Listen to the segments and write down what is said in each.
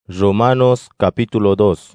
Romanos capítulo 2.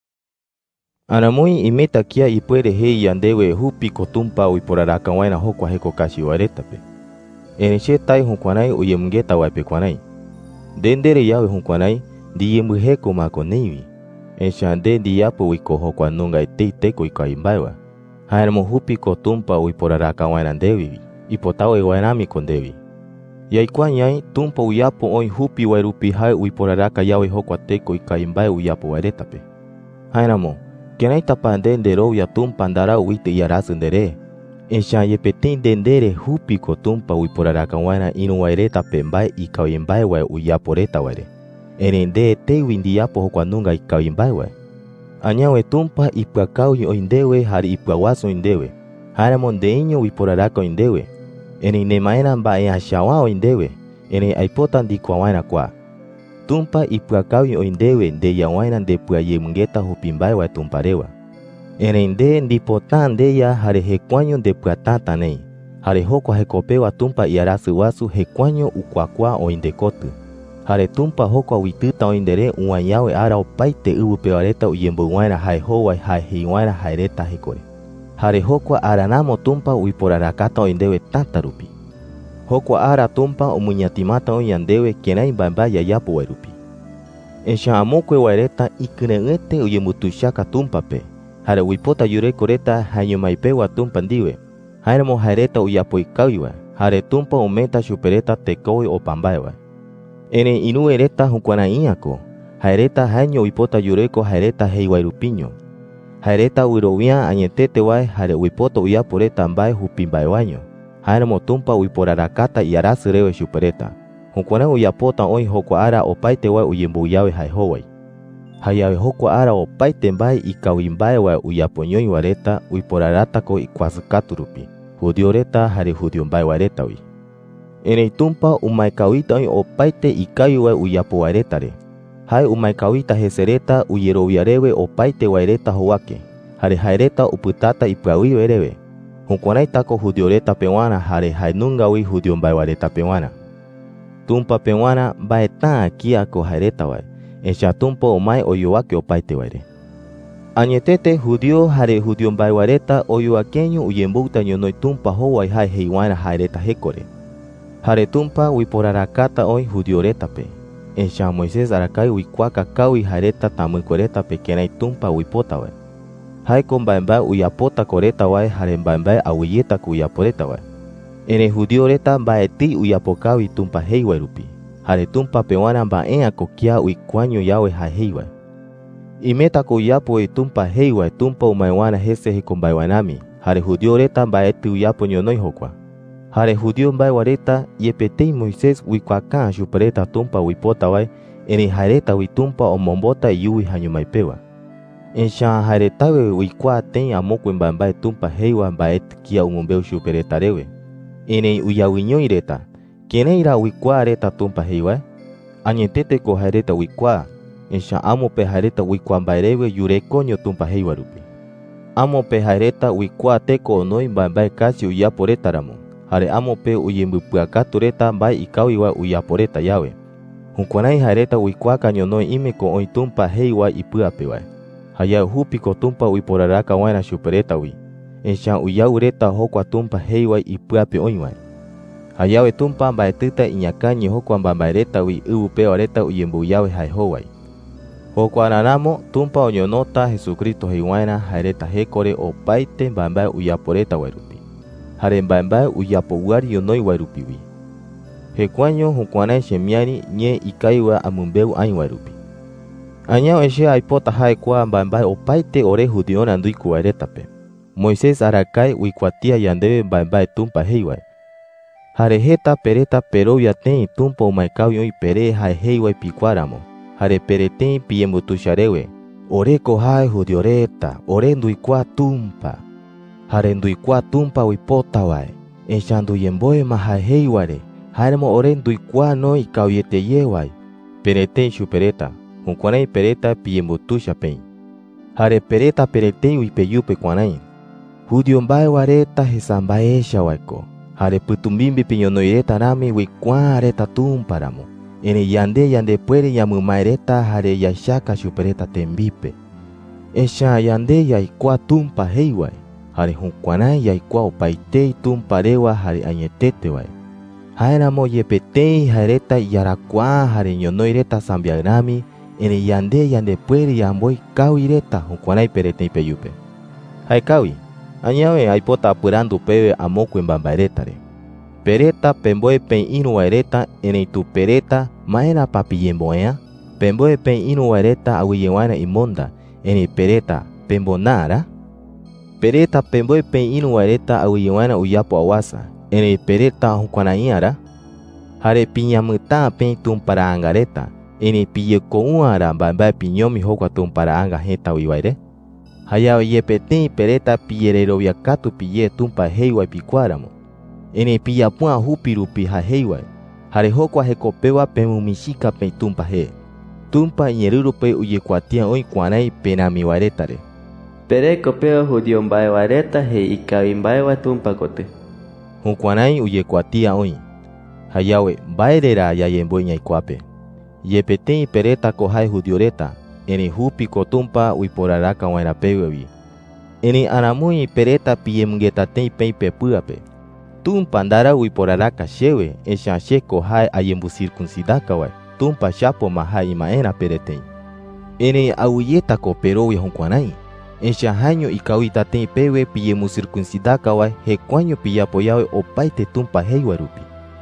Anamui imeta kia ipuere hei yandewe hupi kotumpa uiporaraka waina hokwa heko kashi waretape. Eneche tai hunkwanai uyemngeta waipe kwanai. Dendere yawe hunkwanai diyembu heko mako neiwi. Enshande diyapo wiko hokwa nunga iteiteko ikaimbaiwa. Hainamo hupi kotumpa uiporaraka waina ndewi. Ipotawe wainami kondewi. Yaikuanyai tumpa uyapo oi hupi wairupi hai uiporaraka yawe hokwa teko ikaimbai uyapo wairetape. Hainamo, kenai tapande ndero ya tumpa ndara uite yarasu ndere. Ensha yepetin dendere hupi ko tumpa uiporaraka waina inu wairetape mbai ikaimbai wa uyapo reta waire. Enende te windi yapo hokwa nunga ikaimbai wa. Anyawe tumpa ipakau oindewe hari ipawaso indewe. Hainamo ndeinyo uiporaraka indewe. Eni nemaena mbae hashawa oindewe, eni aipota ndikwa waina kwa. Tumpa ipuakawi oindewe nde ya waina nde pua yemngeta hupimbai wa tumparewa. Eni nde ndipota nde ya hare hekwanyo nde pua tatanei. Hare hokwa hekopewa tumpa iarasu wasu hekwanyo ukwakwa oindekotu. Hare tumpa hokwa wituta oindere uwanyawe ara opaite upewareta uyembu waina hai howai hai hiwaina haireta hekore. Hare hokwa aranamo tumpa uiporarakata oindewe tatarupi. Hokwa ara tumpa omunyatimata oyandewe kenai bamba yayapo wairupi. Ensha amokwe waireta ikuneete uyemutushaka tumpape. Hare uipota yurekoreta hanyumaipewa tumpa ndiwe. Hainamo haireta uyapo ikawiwa. Hare tumpa umeta supereta tekowe opambaiwa. Ene inuereta hukwana iako. Haireta hanyo uipota yureko haireta heiwairupinyo. Haireta uirovia anyetete wae hare uipoto uyaporeta mbae hupimbae wanyo. Hainamo tumpa uiporarakata iarasu rewe supereta. Hunkwana uyapota oi hokwa ara opaite wae uyembu uyawe haihowai. Hayawe hokwa ara opaite mbae ikawimbae wae uyaponyoi wareta uiporarata ko ikwasukaturupi. Hudioreta hare hudio mbae wareta ui. Ene tumpa umaikawita oi opaite ikawi wae uyapo waretare. Hai umaikawita hesereta uyeroviarewe opaite waireta hoake. Hare haireta uputata ipuawi werewe. Hunkwanai ko hudioreta pewana hare hainunga wi hudio mbai wareta pewana. Tumpa pewana mbae taa kia ko haireta wae. Ensha tumpa omai oyuwake opaite waire. Anyetete hudio hare hudio mbai wareta oyuwakenyo uyembuta nyonoi tumpa howai hai heiwana haireta hekore. Hare tumpa wiporarakata oi hudioreta pe. Ensha Moises arakai wikwaka kawi hareta tamukoreta pekenai tumpa wipota wae. Haiko mbaembae uyapota koreta wae hare mbaembae awiyeta kuyaporeta wae. Ene hudioreta mbaeti uyapokawi tumpa heiwa rupi. Hare tumpa pewana mbaea kokia uikwanyo yawe haheiwa. Imeta kuyapo tumpa heiwa tumpa umaiwana hese hikombaewanami. Hare hudioreta mbaeti uyapo nyonoi hokwa. Hare hudio mbae wareta yepetei Moises wikwaka shupereta tumpa wipota wae. Eni hareta witumpa omombota yuwi hanyumaipewa. Ensha haretawe wikwa ten amokwe mbae tumpa heiwa mbaet kia umumbeu shupereta rewe. Eni uyawinyo ireta. Kene ira wikwa reta tumpa heiwa. Anyetete ko hareta wikwa. Ensha amope hareta wikwa mbaerewe yurekonyo tumpa heiwa rupi. Amope hareta wikwa teko onoi mbae kasi uyaporeta ramo. Hare amope uyembupuakatureta mbae ikawiwa uyaporeta yawe. Hunkwanai hareta wikwaka nyonoi imeko oi tumpa heiwa ipuapewa. Haya hupi ko tumpa uiporaraka waina shupereta wi. Ensha uyaureta hokwa tumpa heiwa ipuape oiwa. Hayawe tumpa mbaetita inyakanyi hokwa mbaereta wi upewareta uyembu yawe haihowai. Hokwa nanamo tumpa onyonota Jesucristo heiwaina hareta hekore opaite mbae uyaporeta wairupi. Hare mbaembae uyapo uari yonoi wairupiwi. Hekwanyo hunkwanai shemiani nye ikaiwa amumbeu ai wairupi. Anyao eshe aipota haekwa mbaembae opaite ore hudiona ndui kuwairetape. Moises arakai wikwatia yandewe mbaembae tumpa heiwa. Hare heta pereta pero yatei tumpa umaikawi oi pere hai heiwa pikwaramo. Hare peretei piemutusharewe. Ore ko hai hudioreta, ore ndui kwa tumpa. Hare nduikwa tumpa wipota wae. Ensha nduyemboe maha heiware. Haremo ore nduikwa no ikawiyete yewai. Perete shupereta. Hunkwanai pereta piyembutusha pen. Hare pereta perete wipeyupe kwanai. Hudio mbae wareta hesambaesha waiko. Hare putumbimbi pinyonoireta rami wikwa areta tumpa ramo. ene yande puede yamymaereta jare yaishaka chupereta tembipe. Esha yande yaikua tumpa heiwae, jare jukuanai yaikua opaitei tumparewa jare añetetewae. Jaeramo yepetei jaereta yarakua jare ñonoireta sambiagrami, ene yande puede yamboi kawireta jukuanai peretei peyupe. Jaekawi, añawe aipota apurando pewe amokue mbambaeretare. Pereta pemboe pen inu waereta ene tu pereta maena papiyemboea, pemboe pen inu waereta awiyewana imonda, ene pereta pembonara. Pereta pemboe pen inu waereta awiyewana uyapo awasa, ene pereta jukuanaiara. Jare piñamita pen tumparaangareta, ene piyekouara mbambae piñomi hokua tumparaanga heta wiwaire. Hayawe yepetei pereta piyereroviakatu piye tumpa heiwae pikuaramo. Ene piyapua hupirupi ha heiwae, jare hokua hekopewa pemumishika pe tumpa he. Tumpa iñerurupe uyekuatia oi kuanai penami waretare. Pere kopeo judio mbae wareta he ikawi mbae wa tumpa kote. Hukuanai uyekuatia oi. Hayawe baerera yayemboi ñaikuape. Yepetei pereta kohai judioreta, ene hupi kotumpa uiporaraka waina pewewi. Ene anamui pereta piyemngetatei peipe puape. Tumpa ndara uiporaraka shewe, esha sheko hai ayembu circuncidaka wae. Tumpa shapo mahai imaena peretei. Ene auyeta koperowi hukuanai. Esha haño ikawita tei pewe piyemu circuncidaka wae hekuaño piyapo yawe opaite tumpa heiwa rupi.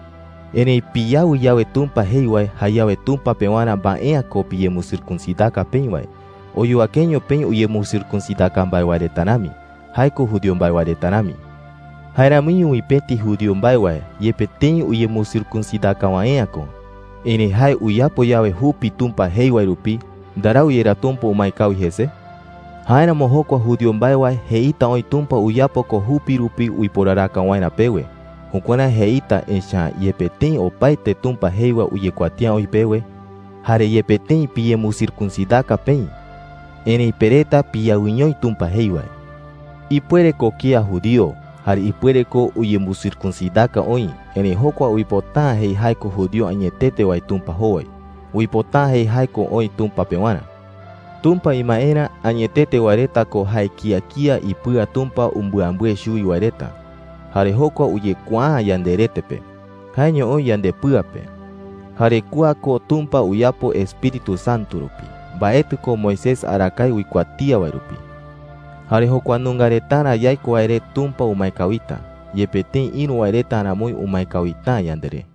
Ene piyawu yawe tumpa heiwae hayawe tumpa pewana baea ko piyemu circuncidaka peiwae. Oyu akeño pen uyemu circuncidaka mbae waretanami. Haiko judio mbae waretanami. Hairami uipeti judio mbae wae yepetei uyemu circuncidaka waeako. Ene hai uyapo yawe hupi tumpa heiwae rupi, darau yera tumpa umaikawi hese. Haina mohokwa judio mbae wae heita oi tumpa uyapo ko hupi rupi uiporaraka waina pewe. Hukuana heita esha yepetei opaite tumpa heiwa uyekuatia oi pewe. Hare yepetei piyemu circuncidaka pei. Ene pereta piyawiñoi tumpa heiwae. Ipuere ko kia judio, hare ipuere ko uyemu circuncidaka oi. Ene hokwa uipota hei haiko judio añetete wae tumpa hoai. Uipota hei haiko oi tumpa pewana. Tumpa imaera añetete wareta ko hai kia ipua tumpa umbuambue shui wareta. Hare hokwa uyekua yanderetepe. Haño oi yandepuape. Hare kua ko tumpa uyapo Espiritu Santo rupi. Baetu ko Moisés arakai uikuatia warupi. Hare hokwa nungaretana yaiko aire tumpa umaikawita. Yepetei inu wareta anamui umaikawita yandere.